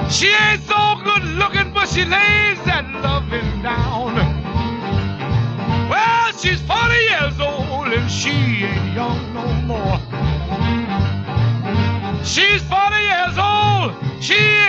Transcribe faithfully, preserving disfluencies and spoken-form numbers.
She ain't so good looking, but she lays that loving down. Well, she's forty years old and she ain't young no more. She's forty years old. She